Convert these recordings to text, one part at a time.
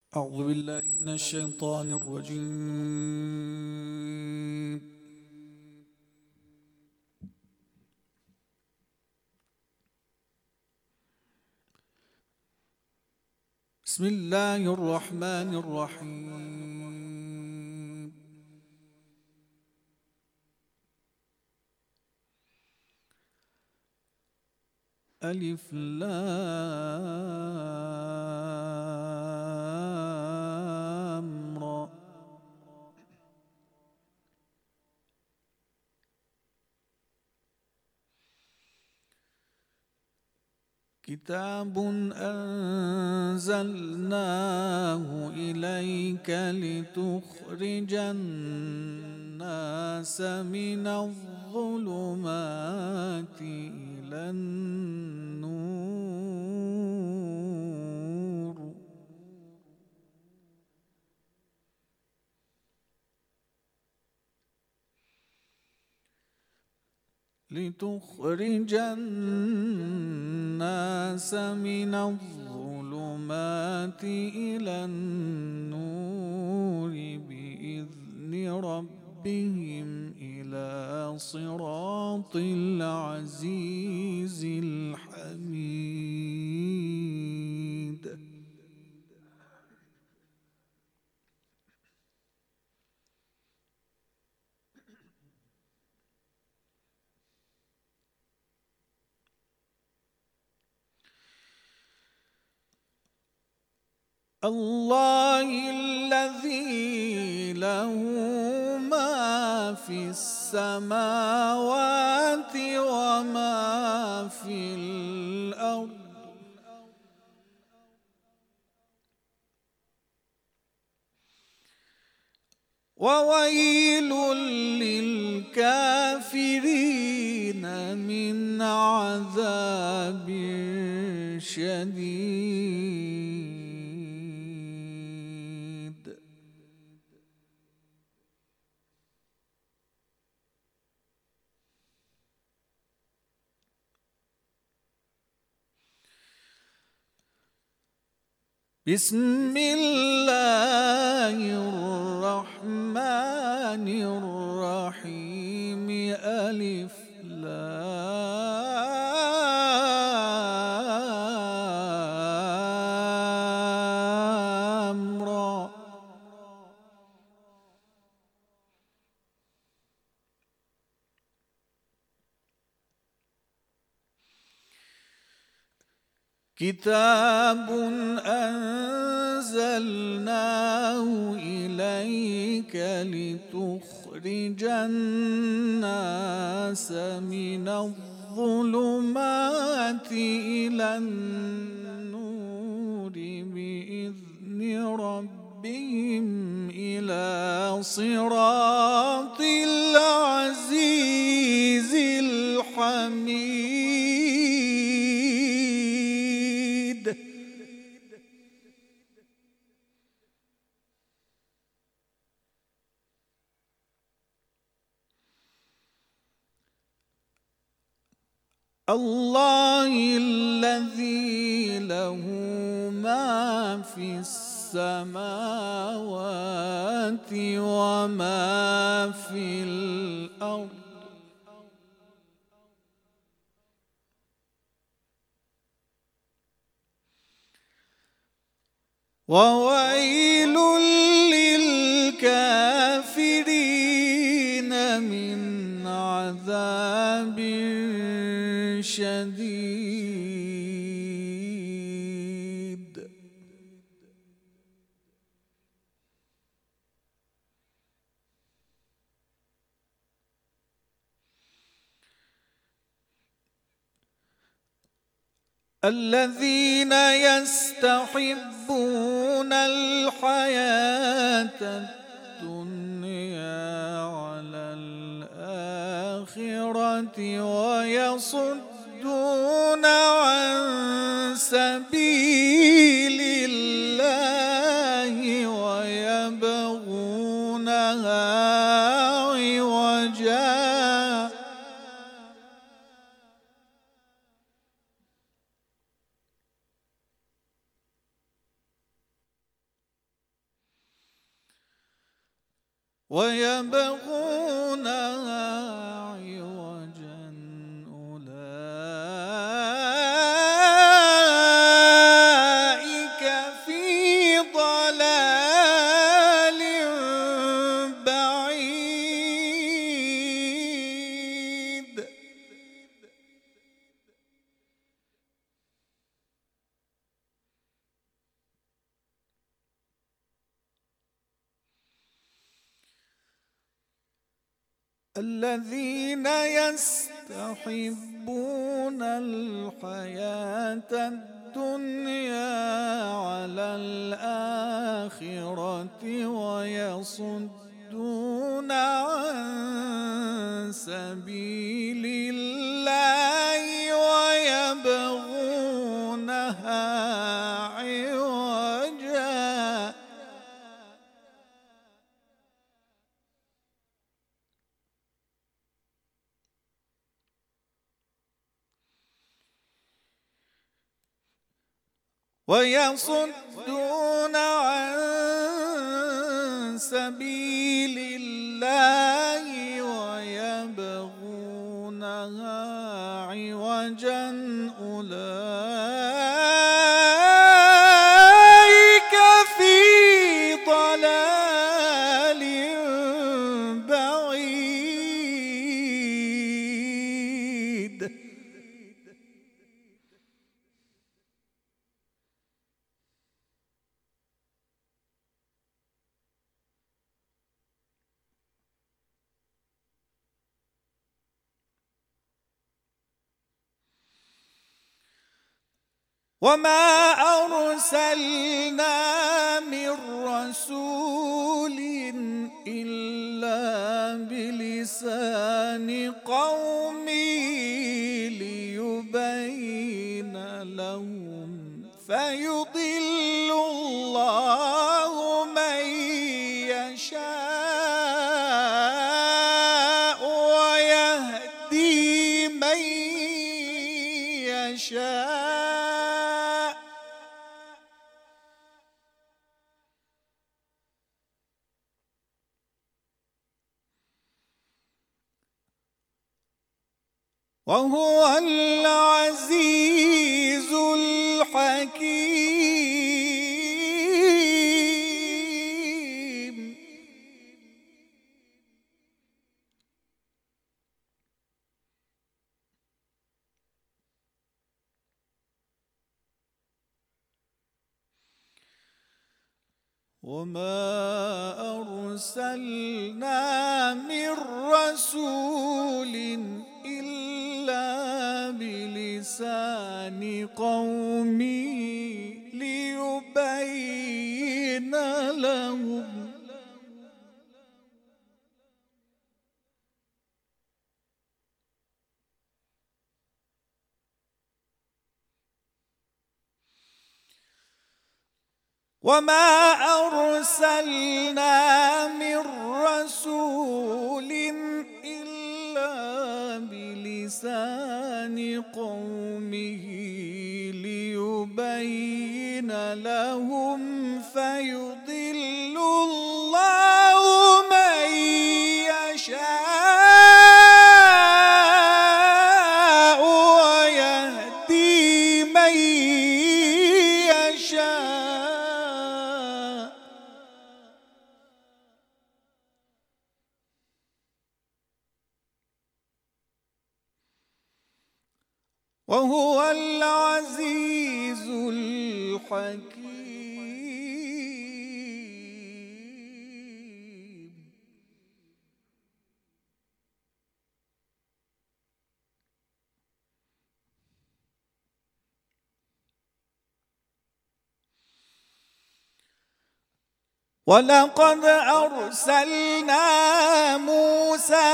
أعوذ بالله من الشيطان الرجيم. بسم الله الرحمن الرحيم. ألف لام را. كتاب أنزلناه إليك لتخرج الناس من الظلمات إلى النور إلى النور بإذن ربهم إلى صراط العزيز الحميد. الله الذي له ما في السماوات وما في الأرض وويل للكافرين من عذاب شديد. بسم الله الرحمن الرحيم. ألف لام را. كتاب أنزلناه إليك لتخرج الناس من الظلمات إلى النور بإذن ربهم إلى صراط العزيز الحميد. الله الذي له ما في السماوات وما في الأرض وويل للكافرين من عذاب شديد. الذين يستحبون الحياة الدنيا على الآخرة ويصدون عن سبيل الله ويبغونها عوجا ويبغونها عوجا أولئك في ضلال بعيد. الذين يستحبون الحياة الدنيا على الآخرة ويصدون عن سبيل الله ويبغونها عوجا ويصدون عن سبيل الله ويبغونها عوجا أولئك في ضلال بعيد. وما أرسلنا من رسول إلا بلسان قومه ليبين لهم فيضل الله من يشاء ويهدي من يشاء. وهو العزيز الحكيم. وما أرسلنا من رسول إلا بلسان قومه ليبين لهم وما أرسلنا من رسول إلا بلسان قومه ليبين لهم فيضل الله من يشاء ويهدي من يشاء. وهو العزيز الحكيم. ولقد أرسلنا موسى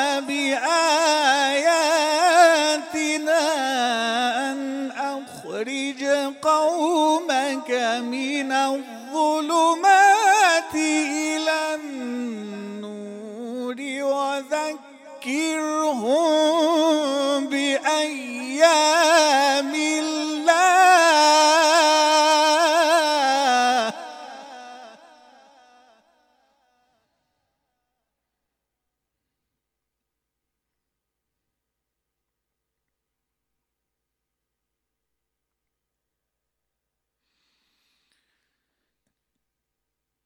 بآياتنا أن أخرج قومك من الظلمات إلى النور وذكرهم بأيام الله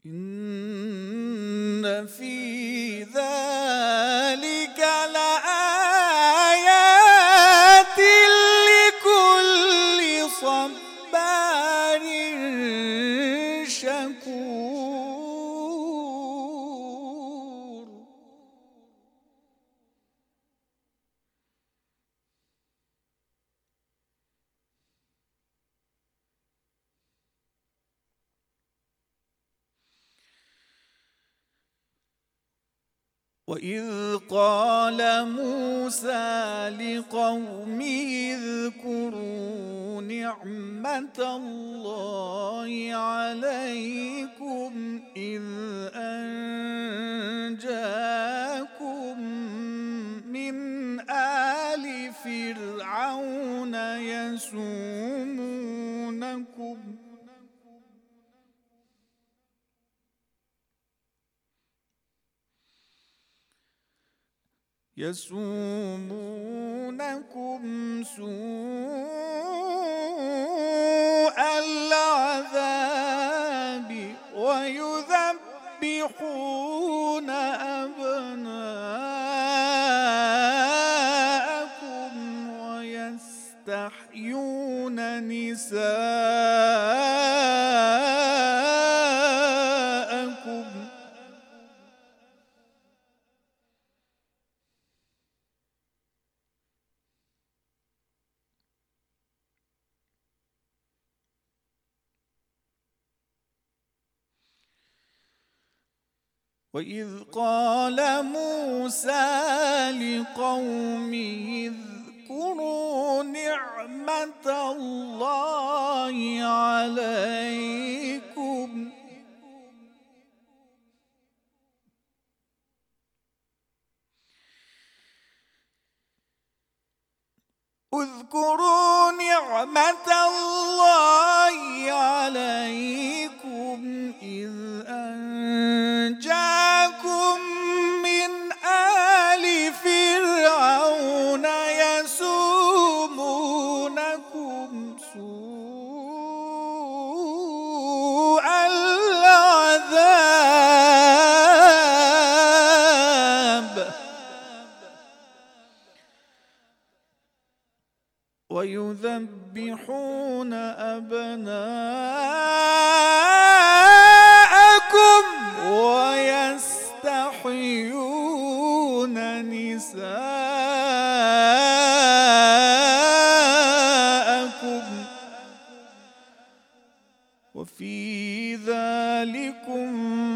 إن في ذلك لآيات لكل صبار شكور. وإذ قال موسى لقومه اذكروا نعمة الله عليكم إذ أنجاكم من آل فرعون يسومونكم سوء العذاب ويذبحون أبناءكم ويستحيون نساءكم وإذ قال موسى لقومه اذكروا نعمة الله عليكم اذكروا نعمة الله عليكم إذ أنجاكم من آل فرعون يسومونكم سوء العذاب ويذبحون أبناءكم ويستحيون نساءكم وفي ذلكم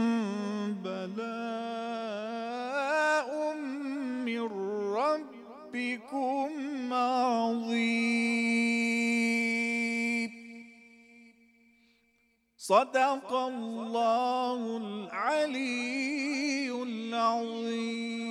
بلاء من ربكم عظيم. صدق الله العلي العظيم.